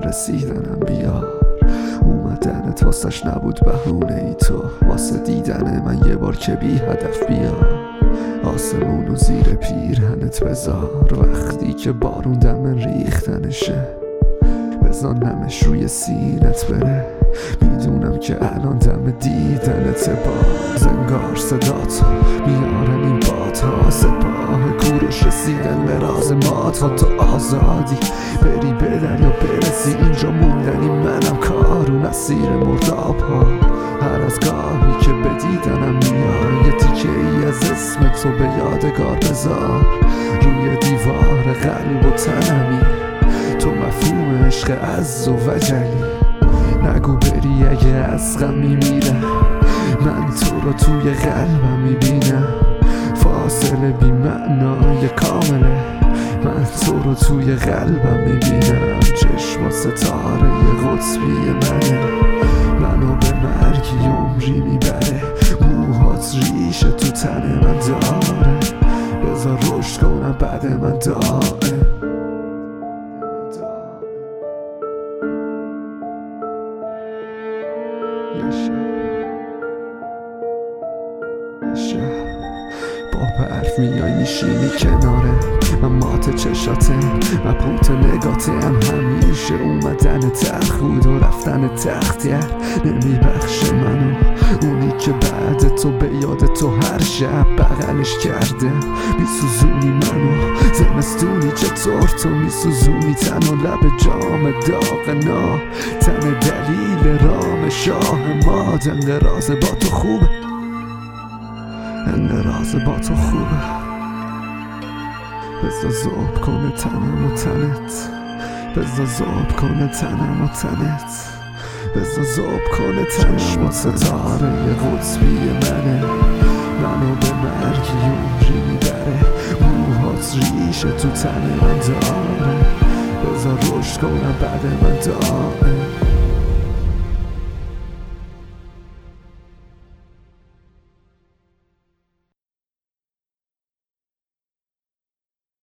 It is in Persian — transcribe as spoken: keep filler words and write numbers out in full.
رسیدنم بیا. اومدنت واسش نبود بهونه ای تو، واسه دیدن من یه بار که بی هدف بیا. آسمونو زیر پیرهنت بذار وقتی که بارون دم ریختنشه، بذار نمش روی سینت بره. میدونم که الان دم دیدنت باز، انگار صداتو میارن این بادها، سپاه کوروش رسیدن به راز ما. تا تو آزادی بری به دریا برسی، اینجا موندنی منم کارو نسیر مرداب ها. هر از گاهی که به دیدنم میای یه تیکه ای از اسم تو به یادگار بذار روی دیوار قلب و تنمی. تو مفهوم عشق عز و وجلی، نگو بری اگه از غم میمیرم، من تو رو توی قلبم میبینم. فاصله بی معنای کامله، من تو رو توی قلبم میبینم. چشم ستاره قطبی منه، منو به مرگی عمری میبره. موهات ریشه تو تن من داره، بذار رشد کنم بعد من داره. یه شب یه شب با برف میای میشینی کناره، من مات چشاته مبهوت نگاتم. همیشه اومدن تخت بود و رفتن تختیه نمیبخشه منو، اونی که بعد تو به یاد تو هر شب بغلش کرده. میسوزونی منو زمستونی، چطور تو میسوزونی تن و لب جام داغنا. تن دلیل رام شاه ما، انقراض با تو خوبه، انقراض با تو خوبه. بذار ذوب کنه تنم و تنت، بذار ذوب کنه تنم و تنت، بذار ذوب کنه تنم و ستاره قطبی منه، منو به مرگی عمری میبره. موهات ریشه تو تن من داره، بذار رشد کنم بعد من داره.